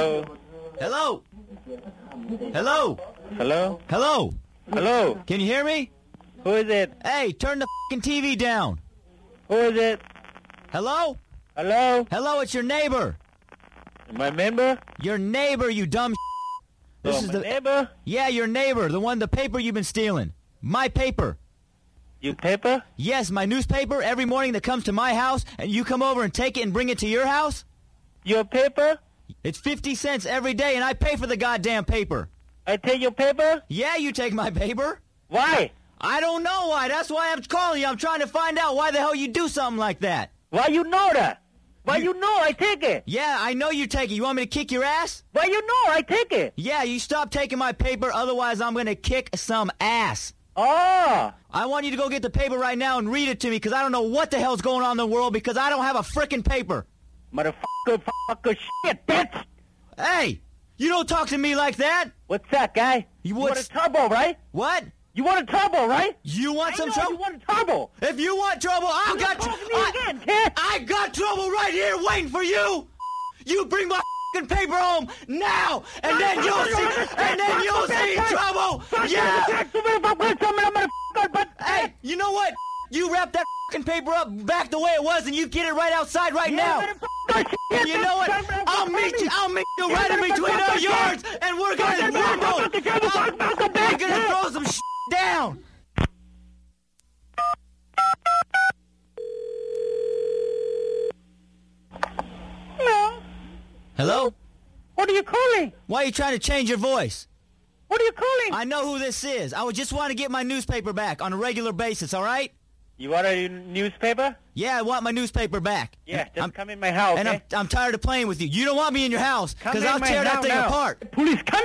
Hello. Hello? Hello? Hello? Hello? Hello? Can you hear me? Who is it? Hey, turn the fucking TV down. Who is it? Hello? Hello? Hello, it's your neighbor. My member? Your neighbor, you dumb This is my the neighbor? Yeah, your neighbor, the paper you've been stealing. My paper. You paper? Yes, my newspaper every morning that comes to my house, and you come over and take it and bring it to your house? Your paper? It's 50 cents every day, and I pay for the goddamn paper. I take your paper? Yeah, you take my paper. Why? I don't know why. That's why I'm calling you. I'm trying to find out why the hell you do something like that. Why you know that? Why you know I take it? Yeah, I know you take it. You want me to kick your ass? Why you know I take it? Yeah, you stop taking my paper, otherwise I'm gonna kick some ass. Oh! I want you to go get the paper right now and read it to me, because I don't know what the hell's going on in the world, because I don't have a frickin' paper. Motherfucker, shit, bitch! Hey! You don't talk to me like that! What's that, guy? You want a turbo, right? What? You want a turbo, right? You want some trouble? You want a turbo! If you want trouble, I got trouble right here waiting for you! You bring my fucking paper home now, and then you'll see trouble! Yeah! Hey, you know what? You wrap that fucking paper up back the way it was, and you get it right outside right now. You know what? I'll meet you right in between our yards, and we're gonna rumble. We're gonna throw some shit down. Hello? Hello? What are you calling? Why are you trying to change your voice? What are you calling? I know who this is. I would just want to get my newspaper back on a regular basis, all right? You want a newspaper? Yeah, I want my newspaper back. Yeah, just come in my house, And okay? I'm tired of playing with you. You don't want me in your house, because I'll tear that thing now. apart. Police, come